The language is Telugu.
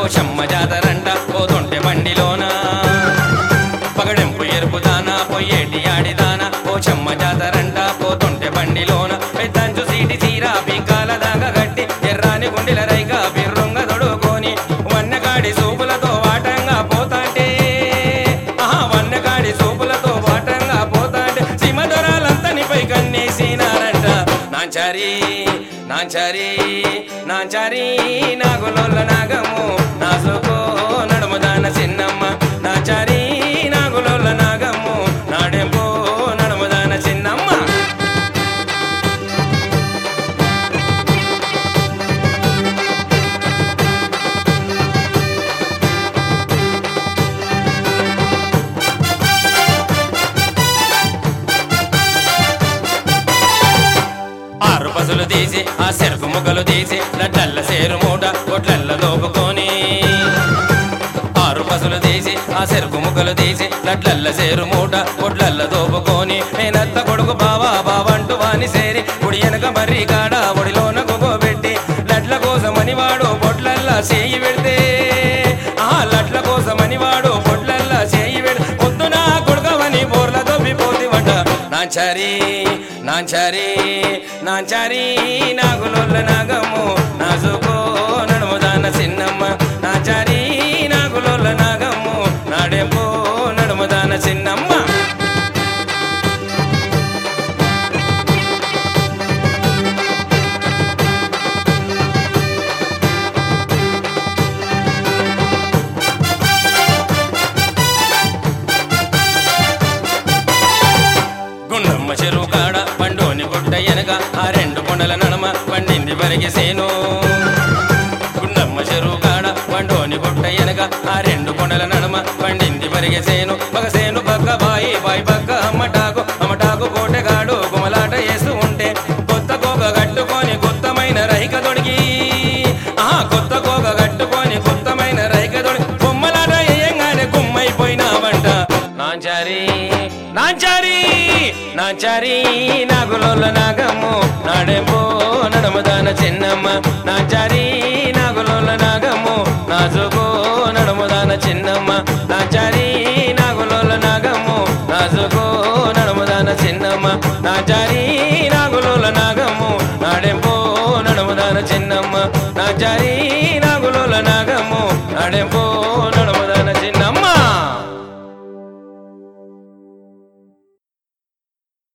పోషమ్మ జాతరంట పోతుంటే బండిలోన పగడెంపు ఎరుపుదానా పొయ్యేటి ఆడిదానా పోషమ్మ జాతరంట పోతుంటే బండిలోన పెద్దంచు సీటి చీరా పీకాల దాగా గట్టి ఎర్రాని గుండెల రైగా బిర్రుంగ దొడుకొని వన్నగాడి సూపులతో వాటంగా పోతాంటే వన్నగాడి సూపులతో వాటంగా పోతాంటే సింహదొరాలంతనిపై కన్నేసినారంట నాంచారి నాంచారి నాంచారి నాగులోళ్ళ నాగము నాసుకో నడుముదాన చిన్నమ్మ నాంచారి నాగులోళ్ళ నాగము నాడెంపో నడుముదాన చిన్నమ్మ ఆరు పసులు తీసి ఆ సెరుకు ముక్కలు తీసి లడ్డల్ల సేరు మూట కొట్లల్ల దోపుకొని ఆరు పసులు తీసి ఆ సెరుకు ముక్కలు తీసి లడ్లల్ల సేరు మూట కొట్లల్ల దోపుకొని నేనత్త కొడుకు బావా బావంటూ వాని సేరి గుడి వెనక మర్రి కాడ ఒడిలోన గుగోబెట్టి లడ్ల కోసమని వాడు పొట్లల్లా చేయి పెడితే లడ్ల కోసమని వాడు పొట్లల్లా చేయి పెడి పొద్దున కొడుకవని బోర్ల దొబ్బిపోతివట నాంచారి నాంచారి నాంచారి నాగులోళ్ళ నాగము నాసుకో నడుముదాన చిన్నమ్మ నాంచారి నాగులోళ్ళ నాగము నాడెంపో నడుముదాన చిన్నమ్మ గుండమ్మ చెరువు కాడ పండోని గుట్ట ఎనక ఆ రెండు కొండల నడమ పండింది వరిగేసేను గుండమ్మ చెరువు కాడ పండోని గుట్ట ఎనక ఆ రెండు కొండల నడమ పండింది వరిగేసేను మగసేను పక్క బాయి బాయి పక్క అమ్మటాకు కోటగాడు గుమలాట వేస్తూ ఉంటే కొత్త కోక కట్టుకొని కొత్తమైన రైక తొడిగి కొత్త కోక కట్టుకొని కొత్తమైన రైక తొడిగి గుమ్మలాట వేయంగానే గుమ్మైపోయినావంట నాంచారి నాంచారి నాంచారి నాగులోళ్ళ నాగము నాడెంపో నడుముదాన చిన్నమ్మ నాంచారి